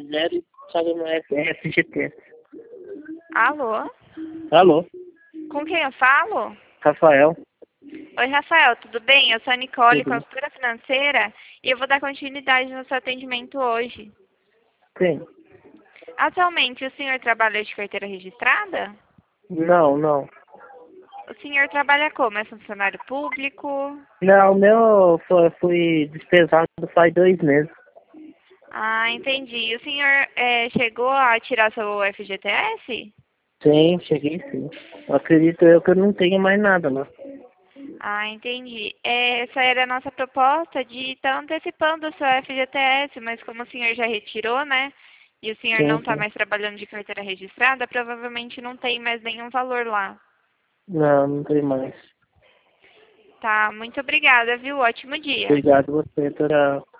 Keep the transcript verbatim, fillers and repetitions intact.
zero, sabe, no F G T. Alô? Alô, Com quem eu falo? Rafael. Oi, Rafael, tudo bem? Eu sou a Nicole, Tudo. consultora financeira, e eu vou dar continuidade no seu atendimento hoje. Sim. Atualmente, o senhor trabalha de carteira registrada? Não, não. O senhor trabalha como? É funcionário público? Não, o meu foi, fui dispensado faz dois meses. Ah, entendi. O senhor eh, chegou a tirar seu F G T S? Sim, cheguei sim. Acredito eu que eu não tenho mais nada, né? Ah, entendi. É, essa era a nossa proposta de estar antecipando o seu F G T S, mas como o senhor já retirou, né? E o senhor não Sim, está sim. mais trabalhando de carteira registrada, provavelmente não tem mais nenhum valor lá. Não, não tem mais. Tá, muito obrigada, viu? Ótimo dia. Obrigado você, doutora.